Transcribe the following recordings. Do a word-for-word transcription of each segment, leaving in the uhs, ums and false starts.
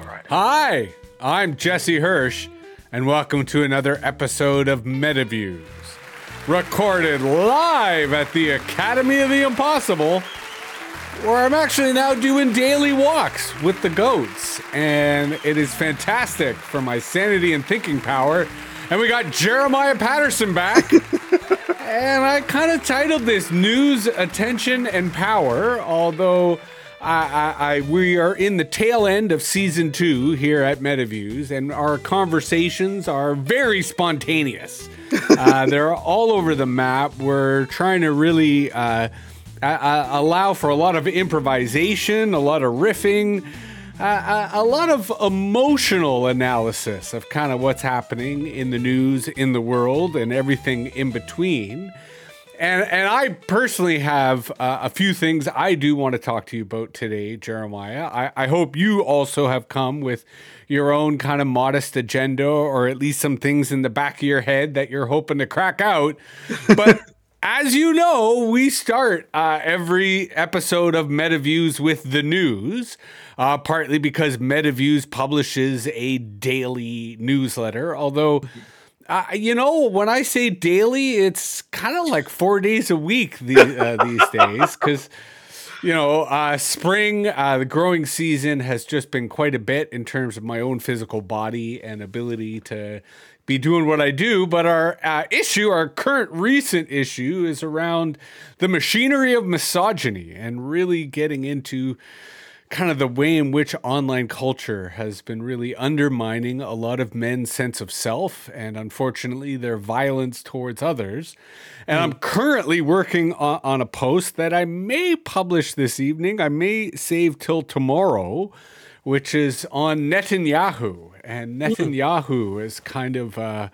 right. Hi, I'm Jesse Hirsch, and welcome to another episode of MetaViews, recorded live at the Academy of the Impossible, where I'm actually now doing daily walks with the goats, and it is fantastic for my sanity and thinking power. And we got Jeremiah Patterson back, and I kind of titled this News, Attention, and Power, although I, I, I, we are in the tail end of season two here at MetaViews, and our conversations are very spontaneous. uh, they're all over the map. We're trying to really uh, uh, allow for a lot of improvisation, a lot of riffing, uh, a, a lot of emotional analysis of kind of what's happening in the news, in the world, and everything in between. And and I personally have uh, a few things I do want to talk to you about today, Jeremiah. I, I hope you also have come with your own kind of modest agenda, or at least some things in the back of your head that you're hoping to crack out. But as you know, we start uh, every episode of MetaViews with the news, uh, partly because MetaViews publishes a daily newsletter, although... Uh, you know, when I say daily, it's kind of like four days a week the, uh, these days because, you know, uh, spring, uh, the growing season has just been quite a bit in terms of my own physical body and ability to be doing what I do. But our uh, issue, our current recent issue is around the machinery of misogyny and really getting into kind of the way in which online culture has been really undermining a lot of men's sense of self and, unfortunately, their violence towards others. And mm. I'm currently working on, on a post that I may publish this evening. I may save till tomorrow, which is on Netanyahu. And Netanyahu mm. is kind of... Uh,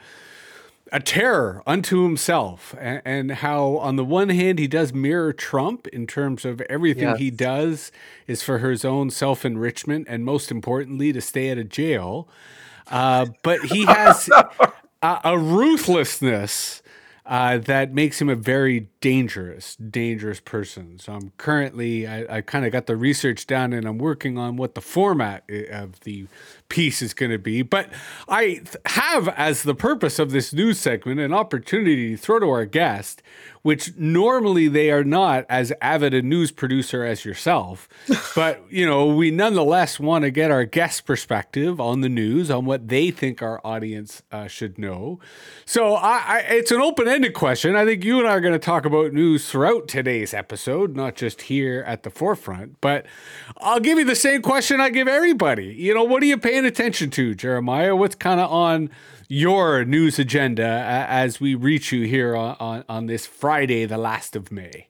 a terror unto himself, and, and how on the one hand he does mirror Trump in terms of everything yes. he does is for his own self-enrichment and most importantly to stay out of jail, uh, but he has a, a ruthlessness uh, that makes him a very dangerous, dangerous person. So I'm currently, I, I kind of got the research done and I'm working on what the format of the piece is going to be. But I have, as the purpose of this news segment, an opportunity to throw to our guest, which normally they are not as avid a news producer as yourself. But, you know, we nonetheless want to get our guest perspective on the news, on what they think our audience uh, should know. So I, I, it's an open-ended question. I think you and I are going to talk about news throughout today's episode, not just here at the forefront. But I'll give you the same question I give everybody. You know, what are you paying attention to, Jeremiah? What's kind of on your news agenda as we reach you here on, on, on this Friday, the last of May?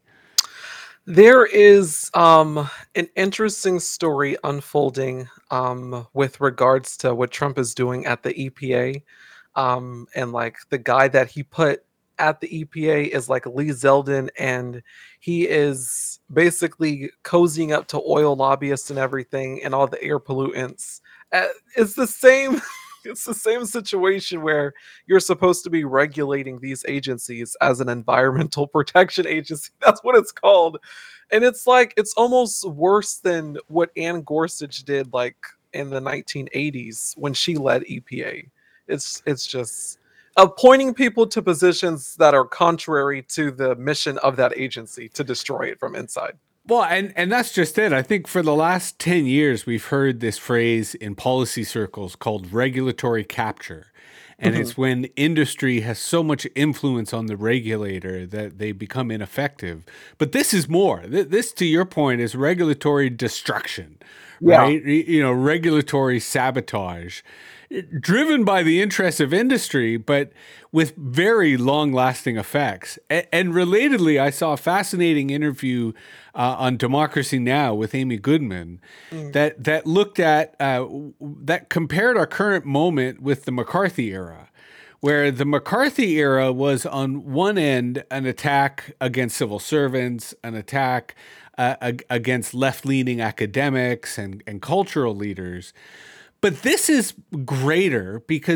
There is um, an interesting story unfolding um, with regards to what Trump is doing at the E P A. Um, and like the guy that he put at the E P A is like Lee Zeldin, and he is basically cozying up to oil lobbyists and everything and all the air pollutants. Uh, it's the same... It's the same situation where you're supposed to be regulating these agencies as an environmental protection agency. That's what it's called. And it's like, it's almost worse than what Ann Gorsuch did like in the nineteen eighties when she led E P A. It's, it's just appointing people to positions that are contrary to the mission of that agency to destroy it from inside. Well, and, and that's just it. I think for the last ten years, we've heard this phrase in policy circles called regulatory capture. And mm-hmm. it's when industry has so much influence on the regulator that they become ineffective. But this is more. This, to your point, is regulatory destruction, right? Yeah. You know, regulatory sabotage, driven by the interests of industry, but with very long-lasting effects. And, and relatedly, I saw a fascinating interview uh, on Democracy Now! With Amy Goodman mm. that that looked at, uh, that compared our current moment with the McCarthy era, where the McCarthy era was on one end an attack against civil servants, an attack uh, ag- against left-leaning academics and, and cultural leaders. But this is greater because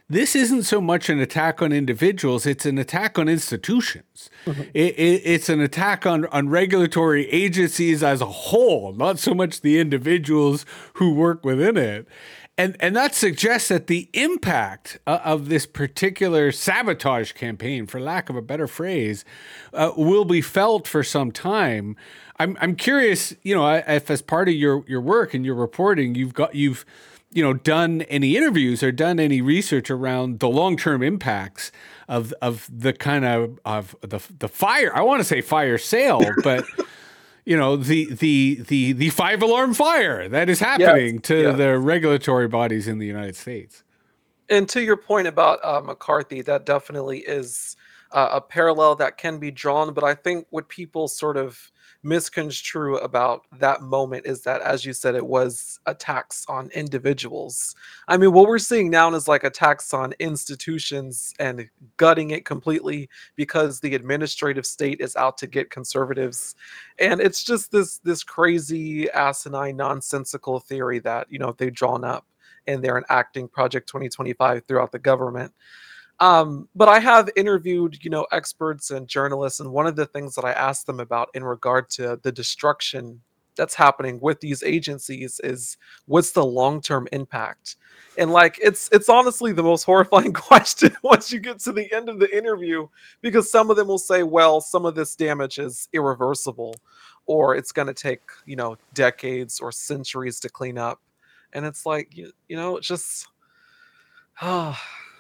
this isn't so much an attack on individuals, it's an attack on institutions. Mhm. It, it, it's an attack on, on regulatory agencies as a whole, not so much the individuals who work within it. And, and that suggests that the impact uh, of this particular sabotage campaign, for lack of a better phrase, uh, will be felt for some time. I'm, I'm curious, you know, if as part of your, your work and your reporting, you've got, you've, you know, done any interviews or done any research around the long-term impacts of of the kind of of the the fire. I want to say fire sale, but you know, the the the the five alarm fire that is happening Yes, to yes. the regulatory bodies in the United States. And to your point about uh, McCarthy, that definitely is uh, a parallel that can be drawn. But I think what people sort of misconstrue about that moment is that, as you said, it was attacks on individuals. I mean, what we're seeing now is like attacks on institutions and gutting it completely because the administrative state is out to get conservatives. And it's just this this crazy, asinine, nonsensical theory that, you know, they've drawn up and they're enacting Project twenty twenty-five throughout the government. Um, but I have interviewed, you know, experts and journalists, and one of the things that I asked them about in regard to the destruction that's happening with these agencies is what's the long-term impact? And like it's it's honestly the most horrifying question once you get to the end of the interview, because some of them will say, well, some of this damage is irreversible, or it's going to take, you know, decades or centuries to clean up. And it's like, you, you know, it's just ah,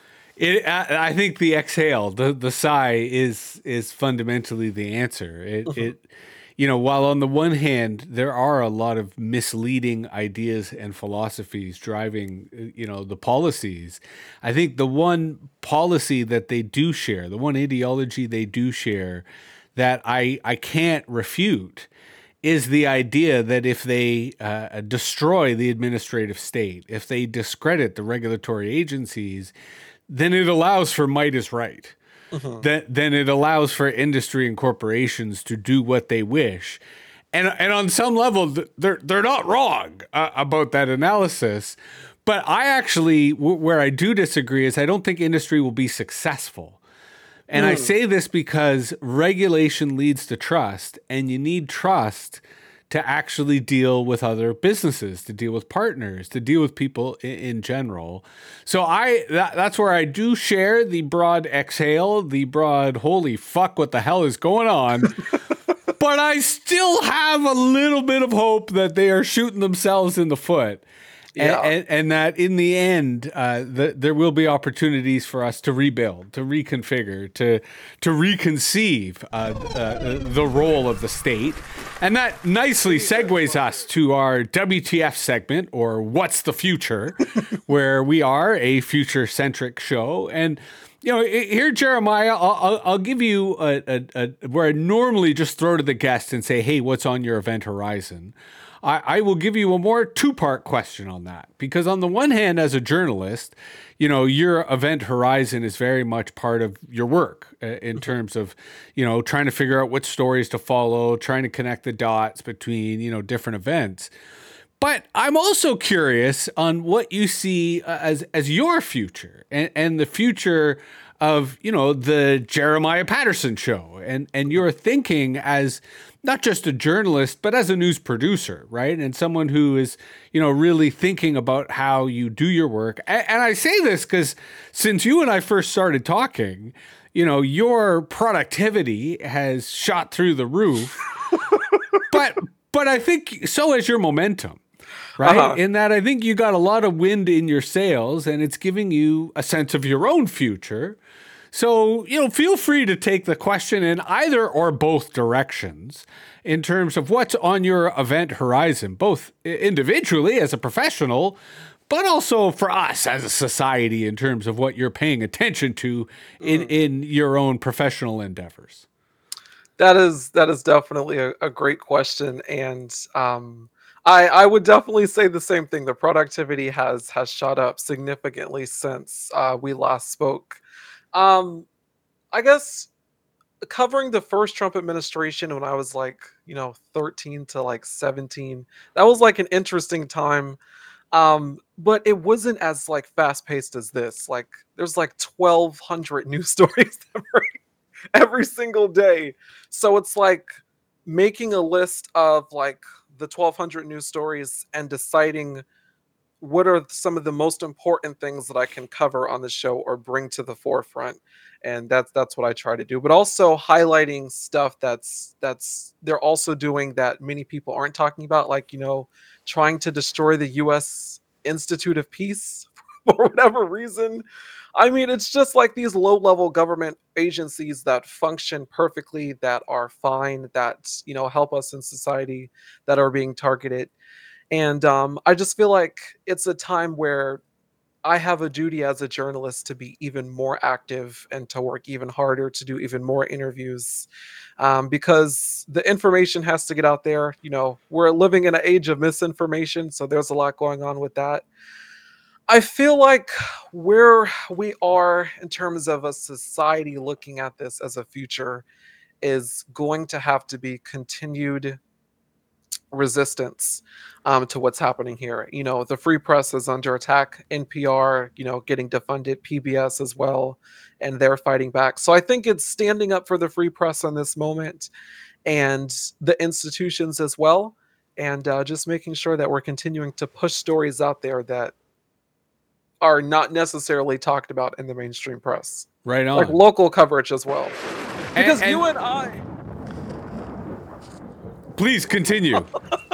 It, I, I think the exhale, the the sigh, is is fundamentally the answer. It mhm, it, you know, while on the one hand there are a lot of misleading ideas and philosophies driving, uh, you know, the policies, I think the one policy that they do share, the one ideology they do share, that I I can't refute, is the idea that if they uh, destroy the administrative state, if they discredit the regulatory agencies, then it allows for might is right. mhm. Then, then it allows for industry and corporations to do what they wish. And, and on some level, they're, they're not wrong uh, about that analysis. But I actually, w- where I do disagree is I don't think industry will be successful. And I Mm. say this because regulation leads to trust, and you need trust to actually deal with other businesses, to deal with partners, to deal with people in, in general. So I that, that's where I do share the broad exhale, the broad holy fuck, what the hell is going on? But I still have a little bit of hope that they are shooting themselves in the foot. And, Yeah. and, and that in the end, uh, the, there will be opportunities for us to rebuild, to reconfigure, to to reconceive uh, uh, the role of the state, and that nicely segues us to our W T F segment, or What's the Future, where we are a future-centric show. And you know, here, Jeremiah, I'll, I'll, I'll give you a, a, a where I normally just throw to the guest and say, "Hey, what's on your event horizon?" I, I will give you a more two-part question on that, because on the one hand, as a journalist, you know, your event horizon is very much part of your work uh, in terms of, you know, trying to figure out what stories to follow, trying to connect the dots between, you know, different events. But I'm also curious on what you see uh, as as your future, and, and the future of, you know, the Jeremiah Patterson show, and and your thinking as not just a journalist, but as a news producer, right? And someone who is, you know, really thinking about how you do your work. And, and I say this because since you and I first started talking, you know, your productivity has shot through the roof. but but I think so has your momentum. Right. Uh-huh. In that, I think you got a lot of wind in your sails, and it's giving you a sense of your own future. So, you know, feel free to take the question in either or both directions in terms of what's on your event horizon, both individually as a professional, but also for us as a society in terms of what you're paying attention to in, Mm. in your own professional endeavors. That is that is definitely a, a great question, and um, I I would definitely say the same thing. The productivity has has shot up significantly since uh, we last spoke. Um, I guess covering the first Trump administration when I was like, you know, thirteen to like seventeen, that was like an interesting time. Um, but it wasn't as like fast paced as this. Like there's like twelve hundred news stories every, every single day. So it's like making a list of like the twelve hundred news stories and deciding what are some of the most important things that I can cover on the show or bring to the forefront. And that's that's what I try to do. But also highlighting stuff that's that's they're also doing that many people aren't talking about, like, you know, trying to destroy the U S Institute of Peace for whatever reason. I mean, it's just like these low-level government agencies that function perfectly, that are fine, that, you know, help us in society, that are being targeted. And um, I just feel like it's a time where I have a duty as a journalist to be even more active and to work even harder to do even more interviews, um, because the information has to get out there. You know, we're living in an age of misinformation, so there's a lot going on with that. I feel like where we are in terms of a society looking at this as a future is going to have to be continued resistance um, to what's happening here. You know, the free press is under attack. N P R, you know, getting defunded. P B S as well, and they're fighting back. So I think it's standing up for the free press in this moment, and the institutions as well, and uh, just making sure that we're continuing to push stories out there that are not necessarily talked about in the mainstream press, Right like on. local coverage as well. Because And, you and and I, please continue.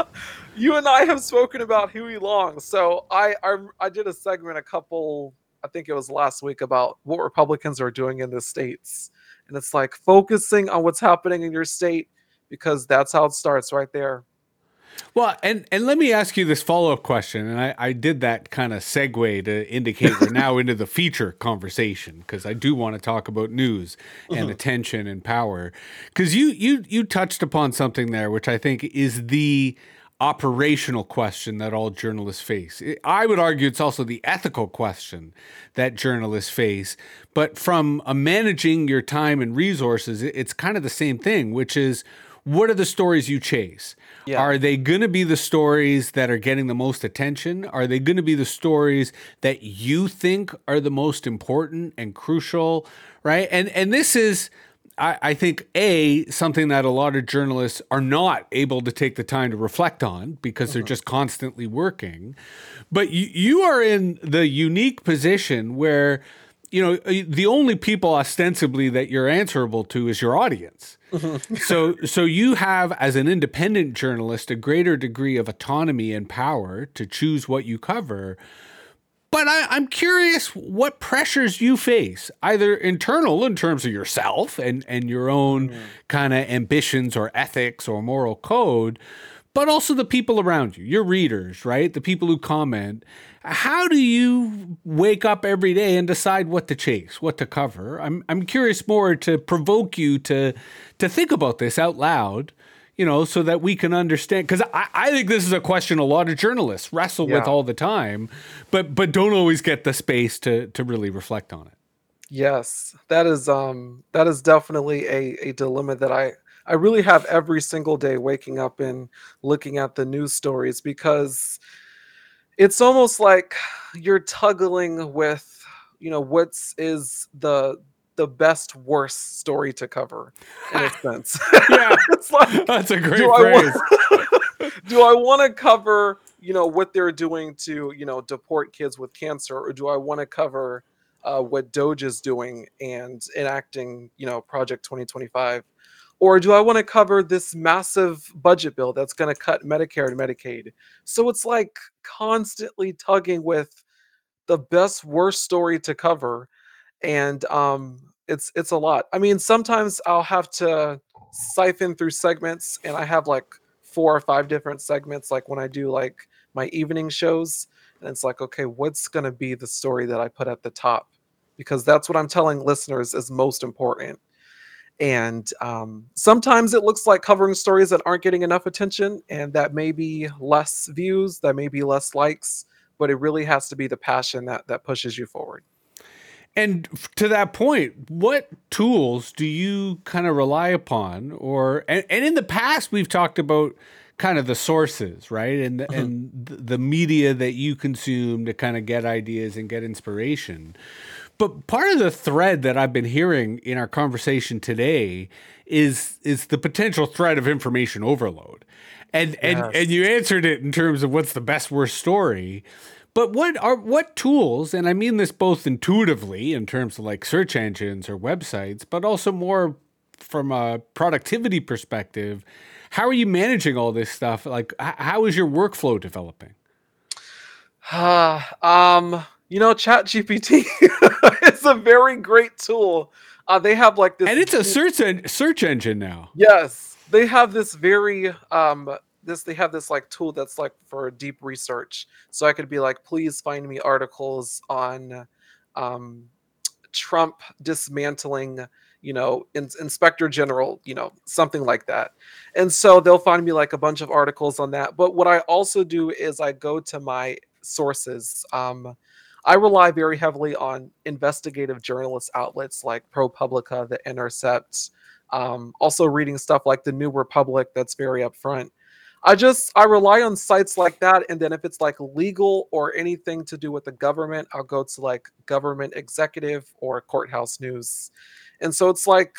you and I have spoken about Huey Long. So I, I I did a segment a couple, I think it was last week, about what Republicans are doing in the states. And it's like focusing on what's happening in your state, because that's how it starts right there. Well, and, and let me ask you this follow-up question. And I, I did that kind of segue to indicate we're now into the feature conversation, because I do want to talk about news and Mhm. attention and power. Because you, you, you touched upon something there, which I think is the operational question that all journalists face. I would argue it's also the ethical question that journalists face. But from a managing your time and resources, it's kind of the same thing, which is, what are the stories you chase? Yeah. Are they going to be the stories that are getting the most attention? Are they going to be the stories that you think are the most important and crucial, right? And and this is, I, I think, A, something that a lot of journalists are not able to take the time to reflect on because they're Mhm. just constantly working. But you, you are in the unique position where, you know, the only people ostensibly that you're answerable to is your audience. Mhm. So, so you have, as an independent journalist, a greater degree of autonomy and power to choose what you cover. But I, I'm curious what pressures you face, either internal in terms of yourself and, and your own Mhm. kind of ambitions or ethics or moral code, but also the people around you, your readers, right? The people who comment. How do you wake up every day and decide what to chase, what to cover? I'm I'm curious more to provoke you to to think about this out loud, you know, so that we can understand. Because I, I think this is a question a lot of journalists wrestle with Yeah. all the time, but but don't always get the space to to really reflect on it. Yes, that is um that is definitely a a dilemma that I I really have every single day, waking up and looking at the news stories, because it's almost like you're tuggling with, you know, what's is the the best worst story to cover, in a sense. Yeah, It's like, that's a do great I phrase. want do I want to cover, you know, what they're doing to, you know, deport kids with cancer, or do I want to cover uh, what Doge is doing and enacting, you know, Project twenty twenty-five? Or do I want to cover this massive budget bill that's going to cut Medicare and Medicaid? So it's like constantly tugging with the best worst story to cover, and um it's it's a lot. I mean, sometimes I'll have to siphon through segments, and I have like four or five different segments, like when I do like my evening shows, and it's like, okay, what's going to be the story that I put at the top, because that's what I'm telling listeners is most important. And um, sometimes it looks like covering stories that aren't getting enough attention, and that may be less views, that may be less likes, but it really has to be the passion that that pushes you forward. And f- to that point, what tools do you kind of rely upon? Or and, and in the past, we've talked about kind of the sources, right? And the, Mhm. and th- the media that you consume to kind of get ideas and get inspiration. But part of the thread that I've been hearing in our conversation today is is the potential threat of information overload. And and and Yes. you answered it in terms of what's the best worst story. But what are what tools, and I mean this both intuitively in terms of like search engines or websites, but also more from a productivity perspective, how are you managing all this stuff? Like, h- how is your workflow developing? um, you know, ChatGPT is a very great tool. Uh, they have like this And it's a deep, search en- search engine now. yes, they have this very um this they have this like tool that's like for deep research. So I could be like, please find me articles on um Trump dismantling, you know, in, inspector general, you know, something like that. And so they'll find me like a bunch of articles on that. But what I also do is I go to my sources. Um, I rely very heavily on investigative journalist outlets like ProPublica, The Intercept, um, also reading stuff like The New Republic that's very upfront. I just I rely on sites like that, and then if it's like legal or anything to do with the government, I'll go to like Government Executive or Courthouse News. And so it's like,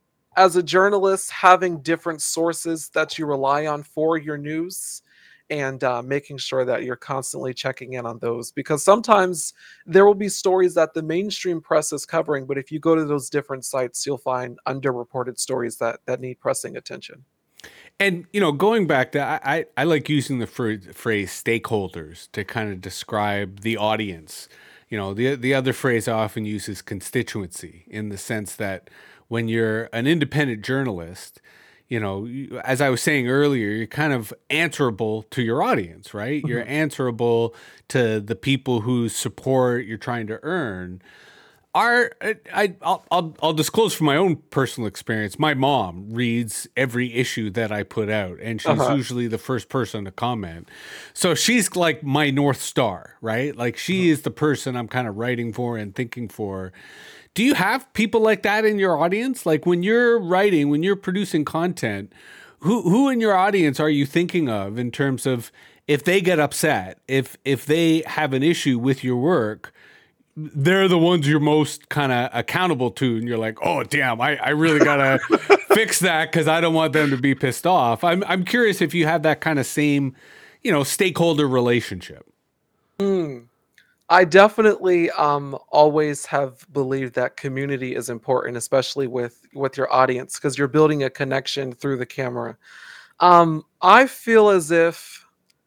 as a journalist, having different sources that you rely on for your news, and uh, making sure that you're constantly checking in on those, because sometimes there will be stories that the mainstream press is covering, but if you go to those different sites, you'll find underreported stories that that need pressing attention. And you know, going back to I, I, I like using the phr- phrase stakeholders to kind of describe the audience. You know, the the other phrase I often use is constituency, in the sense that when you're an independent journalist, you know, you- as I was saying earlier, you're kind of answerable to your audience, right? You're Mhm. answerable to the people whose support you're trying to earn. Our, I, I'll, I'll, I'll disclose from my own personal experience. My mom reads every issue that I put out, and she's Uh-huh. usually the first person to comment. So she's like my North Star, right? Like she Mhm. is the person I'm kind of writing for and thinking for. Do you have people like that in your audience? Like when you're writing, when you're producing content, who who in your audience are you thinking of in terms of if they get upset, if if they have an issue with your work? They're the ones you're most kind of accountable to, and you're like, oh damn, I, I really gotta fix that because I don't want them to be pissed off. I'm I'm curious if you have that kind of same, you know, stakeholder relationship. Mm. I definitely um always have believed that community is important, especially with with your audience, because you're building a connection through the camera. Um, I feel as if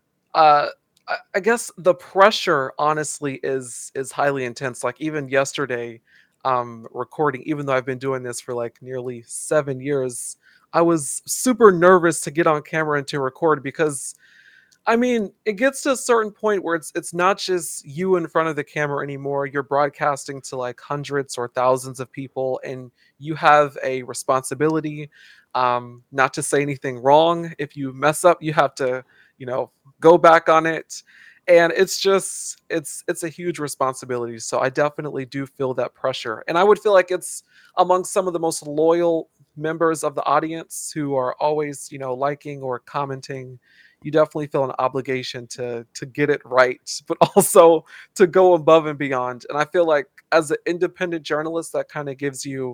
uh I, I guess the pressure honestly is is highly intense. Like even yesterday, um, recording, even though I've been doing this for like nearly seven years, I was super nervous to get on camera and to record because I mean, it gets to a certain point where it's it's not just you in front of the camera anymore. You're broadcasting to like hundreds or thousands of people, and you have a responsibility, um, not to say anything wrong. If you mess up, you have to, you know, go back on it. And it's just it's it's a huge responsibility. So I definitely do feel that pressure. And I would feel like it's among some of the most loyal members of the audience who are always, you know, liking or commenting. You definitely feel an obligation to to get it right, but also to go above and beyond. And I feel like as an independent journalist, that kind of gives you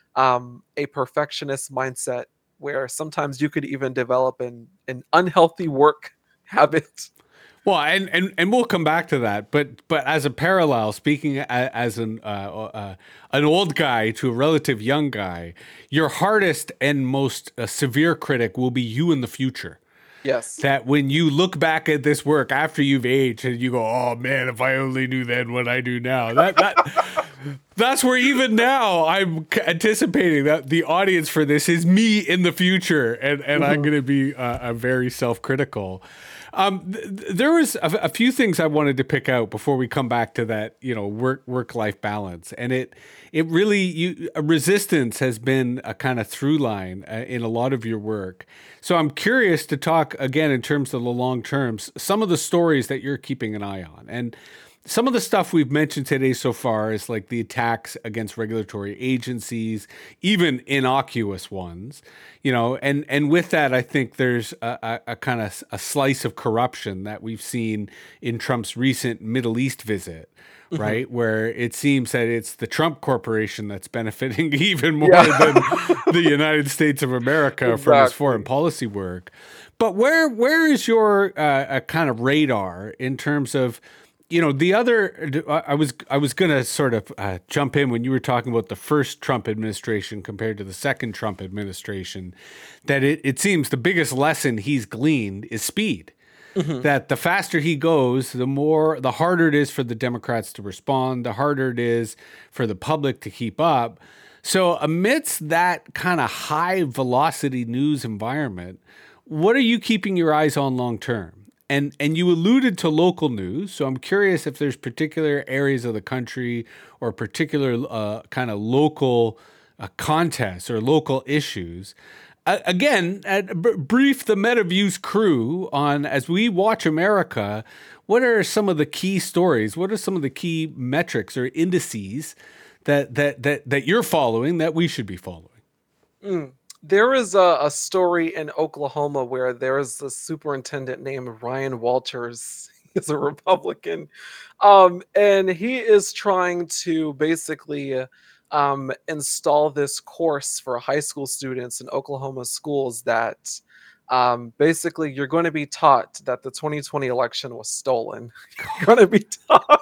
um, a perfectionist mindset where sometimes you could even develop an an unhealthy work habit. Well, and, and, and we'll come back to that, but but as a parallel, speaking a, as an uh, uh, an old guy to a relative young guy, your hardest and most uh, severe critic will be you in the future. Yes. That when you look back at this work after you've aged and you go, oh man, if I only knew then what I do now. That that that's where even now I'm c- anticipating that the audience for this is me in the future, and and I'm Mhm. going to be uh, uh, very self-critical. Um, th- th- there was a, a few things I wanted to pick out before we come back to that, you know, work work life balance, and it it really you uh, resistance has been a kind of through line uh, in a lot of your work. So I'm curious to talk again in terms of the long terms, some of the stories that you're keeping an eye on, and some of the stuff we've mentioned today so far is like the attacks against regulatory agencies, even innocuous ones, you know, and and with that, I think there's a, a, a kind of a slice of corruption that we've seen in Trump's recent Middle East visit. Mhm. Right, where it seems that it's the Trump Corporation that's benefiting even more Yeah, than the United States of America from his foreign exactly. policy work. But where where is your uh, uh, kind of radar in terms of, you know, the other? I I was I was gonna sort of uh, jump in when you were talking about the first Trump administration compared to the second Trump administration. That it it seems the biggest lesson he's gleaned is speed, Mhm. that the faster he goes, the more, the harder it is for the Democrats to respond, the harder it is for the public to keep up. So, amidst that kind of high velocity news environment, what are you keeping your eyes on long term? And and you alluded to local news, so I'm curious if there's particular areas of the country or particular uh, kind of local uh, contests or local issues. Uh, again, uh, b- brief the MetaViews crew on, as we watch America, what are some of the key stories? What are some of the key metrics or indices that that that that you're following that we should be following? Mm. There is a, a story in Oklahoma where there is a superintendent named Ryan Walters. He's a Republican. Um, and he is trying to basically uh, um, install this course for high school students in Oklahoma schools that um, basically you're going to be taught that the twenty twenty election was stolen. You're going to be taught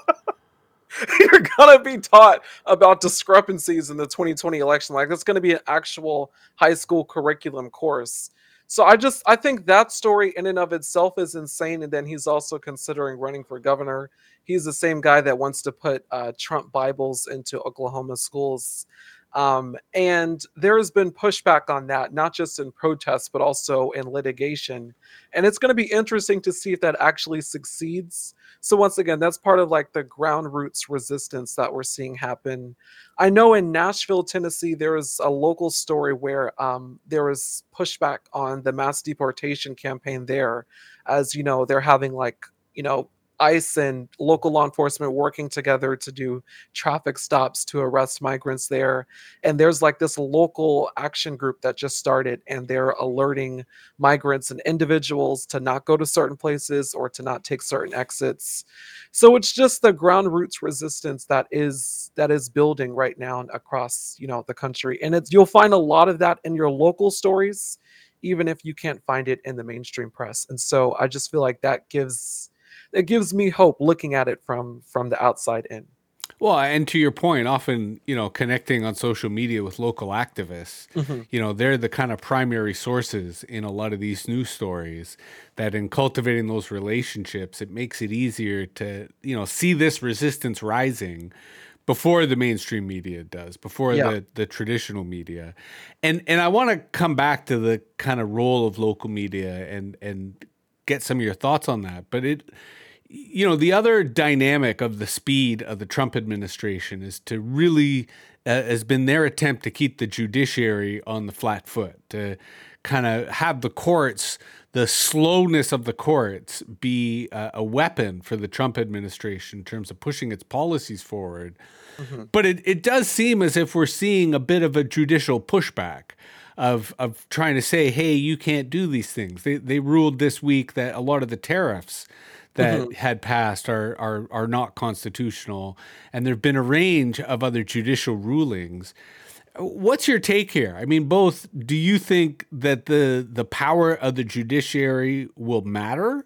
you're gonna be taught about discrepancies in the twenty twenty election. Like that's gonna be an actual high school curriculum course. So I just I think that story in and of itself is insane. And then he's also considering running for governor. He's the same guy that wants to put uh, Trump Bibles into Oklahoma schools. Um, and there has been pushback on that, not just in protests, but also in litigation. And it's going to be interesting to see if that actually succeeds. So once again, that's part of like the ground roots resistance that we're seeing happen. I know in Nashville, Tennessee, there is a local story where um, there was pushback on the mass deportation campaign there, as you know, they're having like you know ICE and local law enforcement working together to do traffic stops to arrest migrants there. And there's like this local action group that just started, and they're alerting migrants and individuals to not go to certain places or to not take certain exits. So it's just the ground roots resistance that is that is building right now across, you know, the country. And it's you'll find a lot of that in your local stories, even if you can't find it in the mainstream press. And so I just feel like that gives it gives me hope looking at it from from the outside in. Well, and to your point, often, you know, connecting on social media with local activists, Mhm. you know, they're the kind of primary sources in a lot of these news stories, that in cultivating those relationships, it makes it easier to, you know, see this resistance rising before the mainstream media does, before Yeah. the the traditional media. And and I want to come back to the kind of role of local media and and get some of your thoughts on that. But it, you know, the other dynamic of the speed of the Trump administration is to really uh, has been their attempt to keep the judiciary on the flat foot, to kind of have the courts, the slowness of the courts, be uh, a weapon for the Trump administration in terms of pushing its policies forward. Mhm. But it, it does seem as if we're seeing a bit of a judicial pushback of of trying to say, hey, you can't do these things. They they ruled this week that a lot of the tariffs that Mhm. had passed are are are not constitutional, and there've been a range of other judicial rulings. What's your take here? I mean, both, do you think that the the power of the judiciary will matter,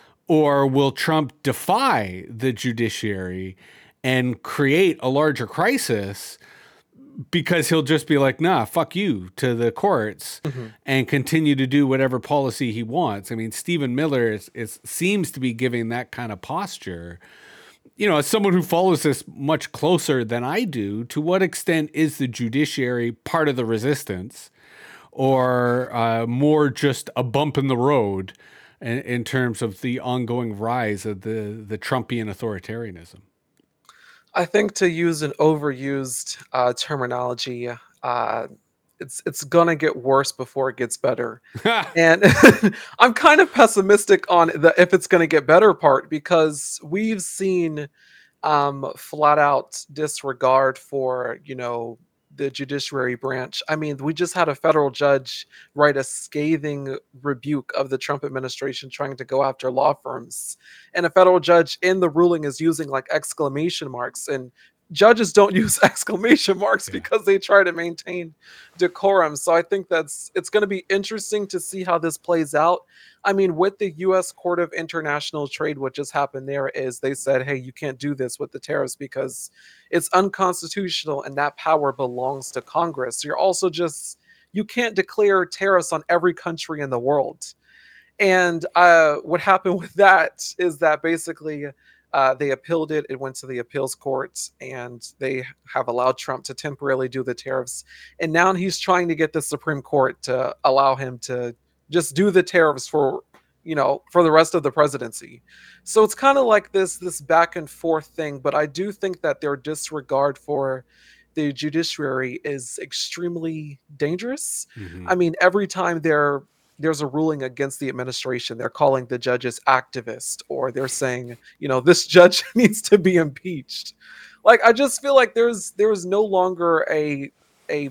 or will Trump defy the judiciary and create a larger crisis because he'll just be like, nah, fuck you to the courts Mhm. and continue to do whatever policy he wants? I mean, Stephen Miller is, is seems to be giving that kind of posture. You know, as someone who follows this much closer than I do, to what extent is the judiciary part of the resistance, or uh, more just a bump in the road in, in terms of the ongoing rise of the, the Trumpian authoritarianism? I think to use an overused uh, terminology, uh, it's it's gonna get worse before it gets better. And I'm kind of pessimistic on the if it's gonna get better part because we've seen um, flat out disregard for, you know, the judiciary branch. I mean, we just had a federal judge write a scathing rebuke of the Trump administration trying to go after law firms. And a federal judge in the ruling is using like exclamation marks. And judges don't use exclamation marks Yeah. because they try to maintain decorum. So I think that's it's going to be interesting to see how this plays out. I mean, with the U S Court of International Trade, what just happened there is they said, hey, you can't do this with the tariffs because it's unconstitutional and that power belongs to Congress. You're also just, you can't declare tariffs on every country in the world. And uh, what happened with that is that basically uh, they appealed it. It went to the appeals court, and they have allowed Trump to temporarily do the tariffs. And now he's trying to get the Supreme Court to allow him to just do the tariffs for you know for the rest of the presidency. So it's kind of like this this back and forth thing. But I do think that their disregard for the judiciary is extremely dangerous. hmm I mean, every time they're there's a ruling against the administration, they're calling the judges activist, or they're saying, you know, this judge needs to be impeached. Like, I just feel like there's there's no longer a a,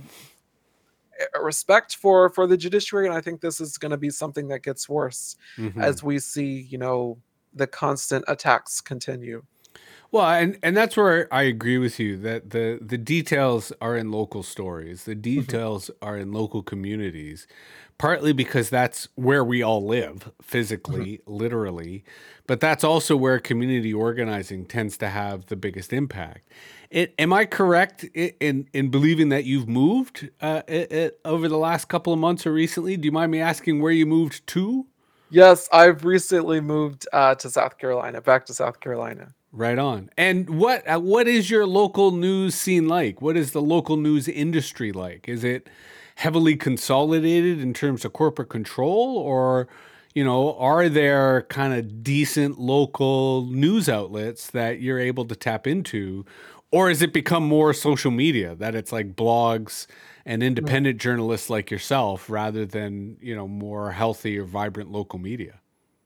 a respect for for the judiciary, and I think this is going to be something that gets worse hmm as we see, you know, the constant attacks continue. Well, and and that's where I agree with you that the the details are in local stories. The Mhm. details are in local communities, partly because that's where we all live Mhm. physically, literally, but that's also where community organizing tends to have the biggest impact. It, am I correct i- in in believing that you've moved uh, i i over the last couple of months or recently? Do you mind me asking where you moved to? Yes, I've recently moved uh, to South Carolina, back to South Carolina. Right on. And what uh, what is your local news scene like? What is the local news industry like? Is it heavily consolidated in terms of corporate control, or you know, are there kind of decent local news outlets that you're able to tap into, or has it become more social media that it's like blogs and independent journalists like yourself rather than, you know, more healthy or vibrant local media?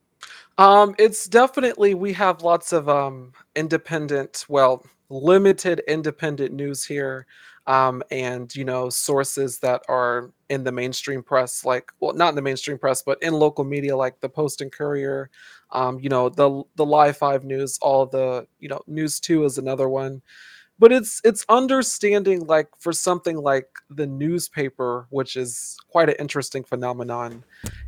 Um, it's definitely we have lots of um independent, well, limited independent news here. Um, and you know, sources that are in the mainstream press, like well, not in the mainstream press, but in local media like the Post and Courier, um, you know, the the Live Five News, all the, you know, News Two is another one. But it's it's understanding like for something like the newspaper, which is quite an interesting phenomenon,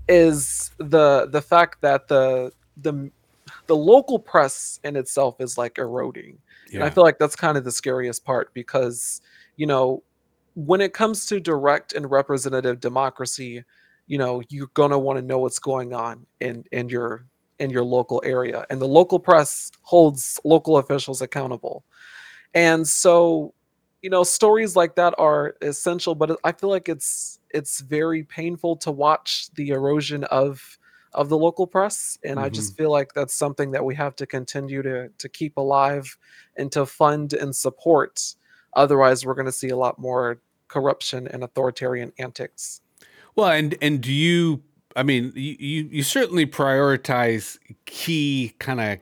is the the fact that the the the local press in itself is like eroding. And I Yeah. feel like that's kind of the scariest part because, you know, when it comes to direct and representative democracy, you know, you're going to want to know what's going on in in your in your local area, and the local press holds local officials accountable. And so, you know, stories like that are essential, but I feel like it's it's very painful to watch the erosion of of the local press. And I hmm just feel like that's something that we have to continue to to keep alive and to fund and support. Otherwise, we're going to see a lot more corruption and authoritarian antics. Well, and and do you? I mean, you you, you certainly prioritize key kind of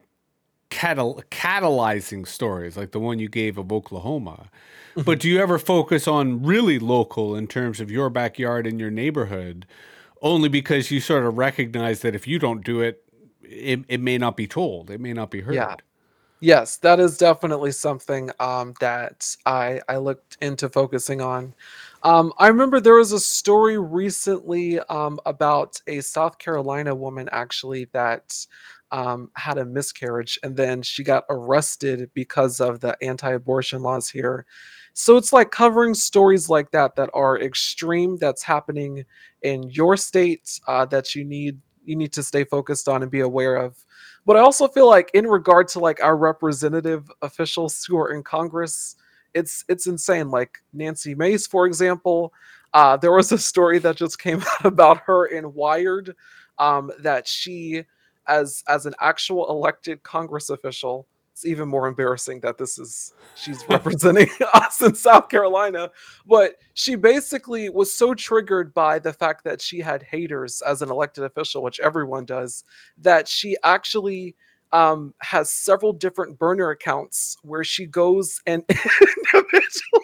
catal- catalyzing stories like the one you gave of Oklahoma. But Mhm. do you ever focus on really local in terms of your backyard and your neighborhood? Only because you sort of recognize that if you don't do it, it, it may not be told, it may not be Yeah. heard. Yes, that is definitely something um, that I I looked into focusing on. Um, I remember there was a story recently um, about a South Carolina woman actually that um, had a miscarriage, and then she got arrested because of the anti-abortion laws here. So it's like covering stories like that that are extreme, that's happening in your state, uh, that you need you need to stay focused on and be aware of. But I also feel like in regard to like our representative officials who are in Congress, it's it's insane. Like Nancy Mace, for example, uh, there was a story that just came out about her in Wired, um, that she, as as an actual elected Congress official, it's even more embarrassing that this is she's representing us in South Carolina. But she basically was so triggered by the fact that she had haters as an elected official, which everyone does, that she actually um, has several different burner accounts where she goes and individually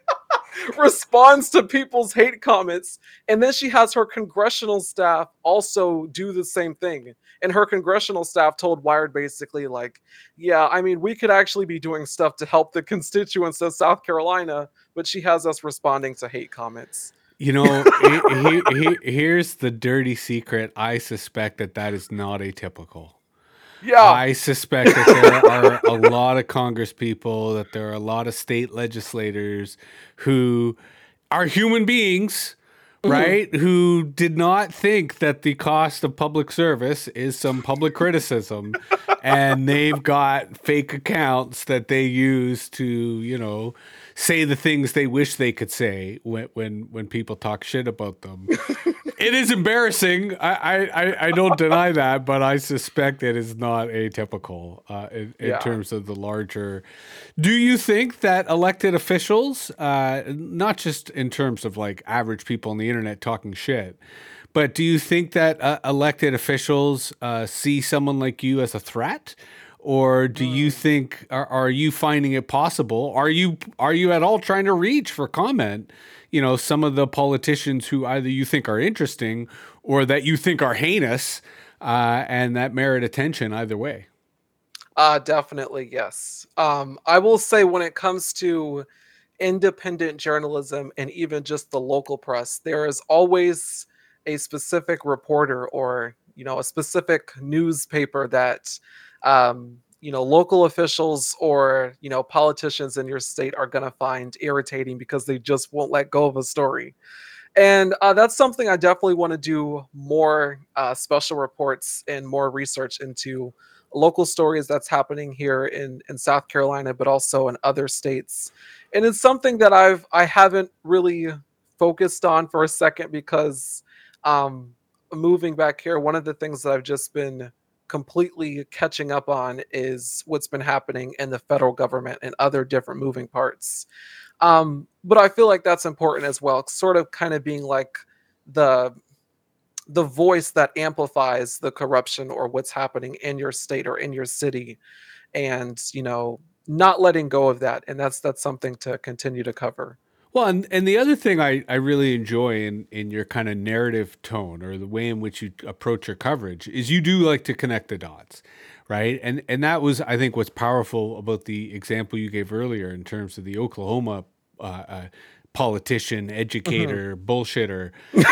responds to people's hate comments, and then she has her congressional staff also do the same thing. And her congressional staff told Wired basically like, yeah, I mean, we could actually be doing stuff to help the constituents of South Carolina, but she has us responding to hate comments. You know, he, he, he, here's the dirty secret. I suspect that that is not atypical. Yeah. I suspect that there are a lot of Congress people, that there are a lot of state legislators who are human beings, right? Mm-hmm. Who did not think that the cost of public service is some public criticism. And they've got fake accounts that they use to, you know, say the things they wish they could say when when, when people talk shit about them. It is embarrassing. I, I, I don't deny that, but I suspect it is not atypical uh, in, in yeah. terms of the larger. Do you think that elected officials, uh, not just in terms of like average people on the internet talking shit, but do you think that uh, elected officials uh, see someone like you as a threat? Or do you think, are, are you finding it possible? Are you are you at all trying to reach for comment? You know, some of the politicians who either you think are interesting or that you think are heinous uh, and that merit attention either way. Uh, definitely, yes. Um, I will say when it comes to independent journalism and even just the local press, there is always a specific reporter or, you know, a specific newspaper that um, you know, local officials or, you know, politicians in your state are going to find irritating because they just won't let go of a story. And uh, that's something I definitely want to do more uh, special reports and more research into local stories that's happening here in, in South Carolina, but also in other states. And it's something that I've, I haven't really focused on for a second because um, moving back here, one of the things that I've just been completely catching up on is what's been happening in the federal government and other different moving parts. Um, but I feel like that's important as well, sort of kind of being like the the voice that amplifies the corruption or what's happening in your state or in your city, and you know, not letting go of that. And that's that's something to continue to cover. Well, and, and the other thing I, I really enjoy in, in your kind of narrative tone or the way in which you approach your coverage is you do like to connect the dots, right? And and that was, I think, what's powerful about the example you gave earlier in terms of the Oklahoma uh, uh, politician, educator, mm-hmm. bullshitter. In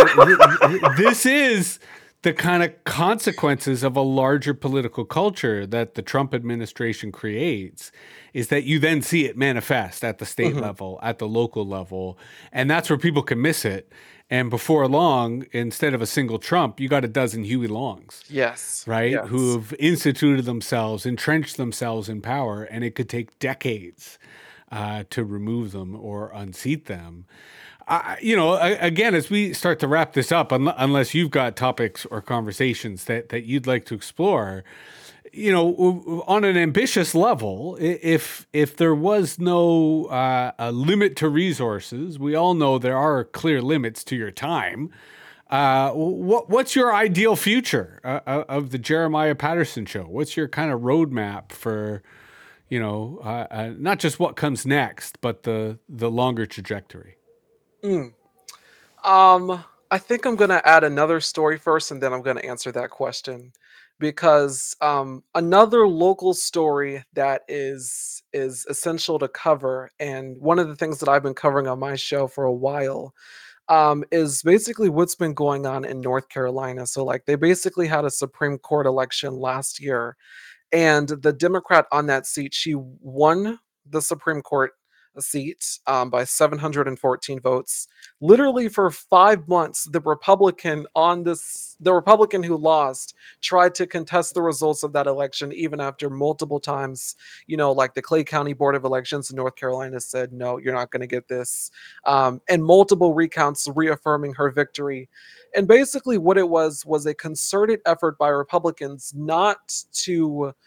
that, this is the kind of consequences of a larger political culture that the Trump administration creates is that you then see it manifest at the state mm-hmm. level, at the local level, and that's where people can miss it. And before long, instead of a single Trump, you got a dozen Huey Longs. Yes. Right? Yes. Who have instituted themselves, entrenched themselves in power, and it could take decades uh, to remove them or unseat them. Uh, you know, again, as we start to wrap this up, un- unless you've got topics or conversations that, that you'd like to explore, you know, on an ambitious level, if if there was no uh, a limit to resources, we all know there are clear limits to your time. Uh, what what's your ideal future uh, of the Jeremiah Patterson Show? What's your kind of roadmap for, you know, uh, uh, not just what comes next, but the the longer trajectory? Mm. Um, I think I'm going to add another story first, and then I'm going to answer that question, because um, another local story that is is essential to cover, and one of the things that I've been covering on my show for a while, um, is basically what's been going on in North Carolina. So, like, they basically had a Supreme Court election last year, and the Democrat on that seat, she won the Supreme Court seat um, by seven hundred fourteen votes. Literally for five months, the Republican on this, the Republican who lost, tried to contest the results of that election, even after multiple times, you know, like the Clay County Board of Elections in North Carolina said, no, you're not going to get this. Um, and multiple recounts reaffirming her victory. And basically what it was, was a concerted effort by Republicans not to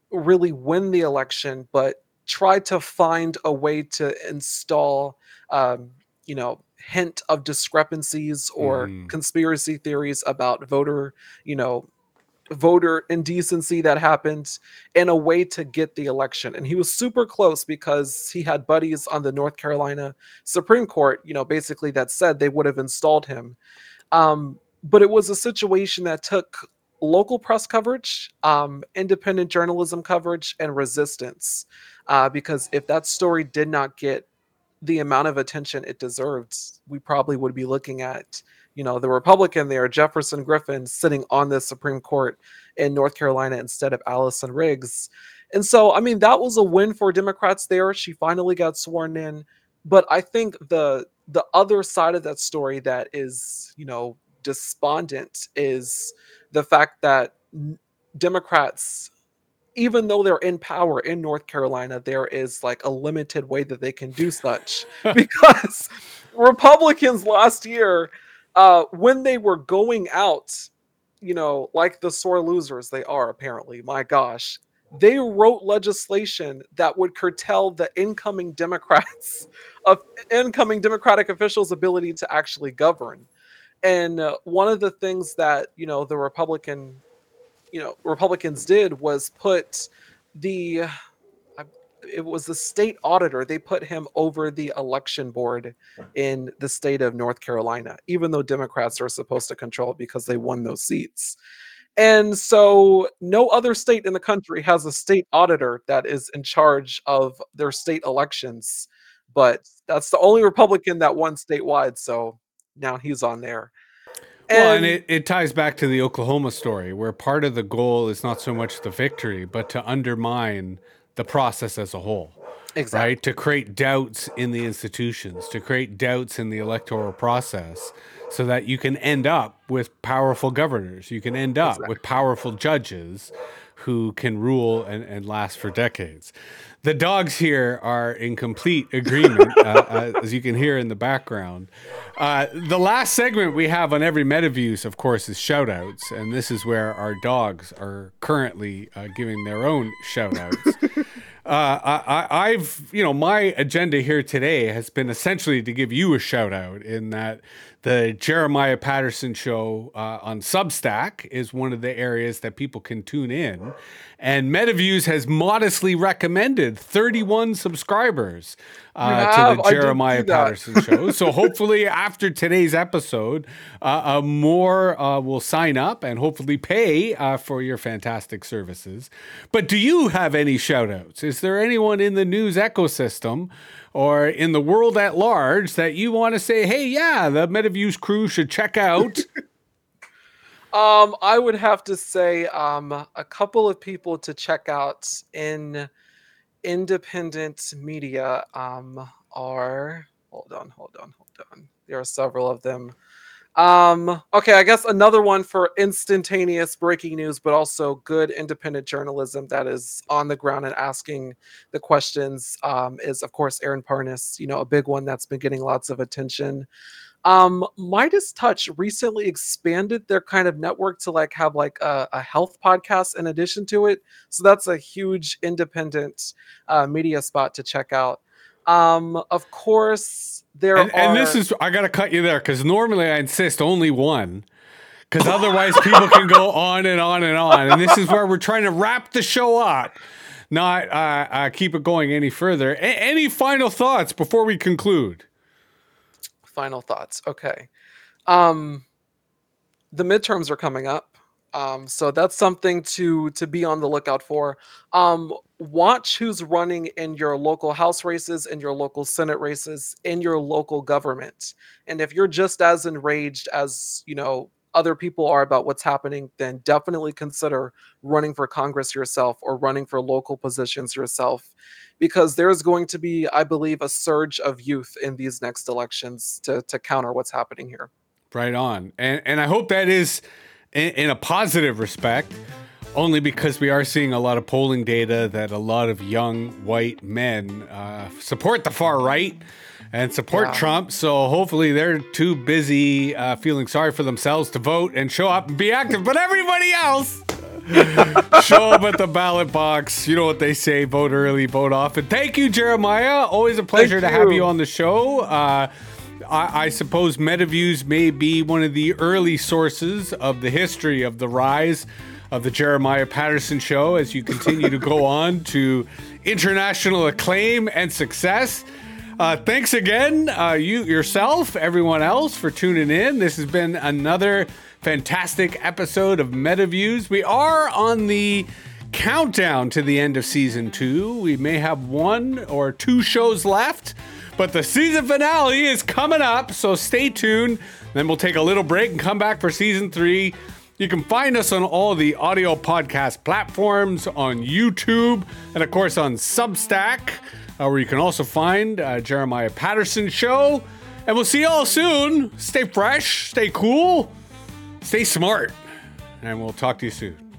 really win the election, but tried to find a way to install, um, you know, hint of discrepancies or Hmm. conspiracy theories about voter, you know, voter indecency that happened in a way to get the election. And he was super close because he had buddies on the North Carolina Supreme Court, you know, basically that said they would have installed him. Um, but it was a situation that took local press coverage, um, independent journalism coverage, and resistance. Uh, because if that story did not get the amount of attention it deserved, we probably would be looking at, you know, the Republican there, Jefferson Griffin, sitting on the Supreme Court in North Carolina instead of Allison Riggs. And so, I mean, that was a win for Democrats there. She finally got sworn in. But I think the the other side of that story that is, you know, despondent is the fact that n- Democrats, even though they're in power in North Carolina, there is like a limited way that they can do such because Republicans last year, uh, when they were going out, you know, like the sore losers they are apparently, my gosh, they wrote legislation that would curtail the incoming Democrats of incoming Democratic officials' ability to actually govern. And uh, one of the things that, you know, the Republican you know Republicans did was put the I- it was the state auditor. They put him over the election board in the state of North Carolina, even though Democrats are supposed to control it because they won those seats. And so no other state in the country has a state auditor that is in charge of their state elections. But that's the only Republican that won statewide. So now he's on there. Well, and And it, it ties back to the Oklahoma story, where part of the goal is not so much the victory, but to undermine the process as a whole, right? exactly. To create doubts in the institutions, to create doubts in the electoral process, so that you can end up with powerful governors. You can end up with Exactly. powerful judges who can rule and, and last for decades. The dogs here are in complete agreement, uh, uh, as you can hear in the background. Uh, the last segment we have on every MetaViews, of course, is shoutouts, and this is where our dogs are currently uh, giving their own shoutouts. Uh, I, I, I've, you know, my agenda here today has been essentially to give you a shout out in that the Jeremiah Patterson show uh, on Substack is one of the areas that people can tune in. And MetaViews has modestly recommended thirty-one subscribers You uh, to the have? I did see Jeremiah that. Patterson show. So hopefully after today's episode, uh, uh, more uh, will sign up and hopefully pay uh, for your fantastic services. But do you have any shout outs? Is there anyone in the news ecosystem or in the world at large that you want to say, hey, yeah, the MetaViews crew should check out? Um, I would have to say um, a couple of people to check out in independent media um, are. Hold on, hold on, hold on. There are several of them. Um, okay, I guess another one for instantaneous breaking news, but also good independent journalism that is on the ground and asking the questions um, is, of course, Aaron Parnas, you know, a big one that's been getting lots of attention. Um, Midas Touch recently expanded their kind of network to like have like a, a health podcast in addition to it. So that's a huge independent uh, media spot to check out. Um, of course, And, there and this are. is, I got to cut you there because normally I insist only one. Because otherwise, people can go on and on and on. And this is where we're trying to wrap the show up, not uh, uh, keep it going any further. A- any final thoughts before we conclude? Final thoughts. Okay. Um, the midterms are coming up. Um, so that's something to to be on the lookout for. Um, watch who's running in your local House races, in your local Senate races, in your local government. And if you're just as enraged as, you know, other people are about what's happening, then definitely consider running for Congress yourself or running for local positions yourself. Because there's going to be, I believe, a surge of youth in these next elections to, to counter what's happening here. Right on. And, and I hope that is in, in a positive respect, only because we are seeing a lot of polling data that a lot of young white men uh, support the far right and support Yeah. Trump. So hopefully they're too busy uh, feeling sorry for themselves to vote and show up and be active. But everybody else, Show up at the ballot box. You know what they say, vote early, vote often. Thank you, Jeremiah. Always a pleasure Thank to have you. you on the show. Uh, I, I suppose MetaViews may be one of the early sources of the history of the rise of the Jeremiah Patterson Show as you continue to go on to international acclaim and success. Uh, thanks again, uh, you yourself, everyone else, for tuning in. This has been another fantastic episode of MetaViews. We are on the countdown to the end of season two. We may have one or two shows left, but the season finale is coming up, so stay tuned. Then we'll take a little break and come back for season three. You can find us on all the audio podcast platforms, on YouTube, and of course on Substack, uh, where you can also find uh, Jeremiah Patterson Show. And we'll see you all soon. Stay fresh, stay cool, stay smart, and we'll talk to you soon.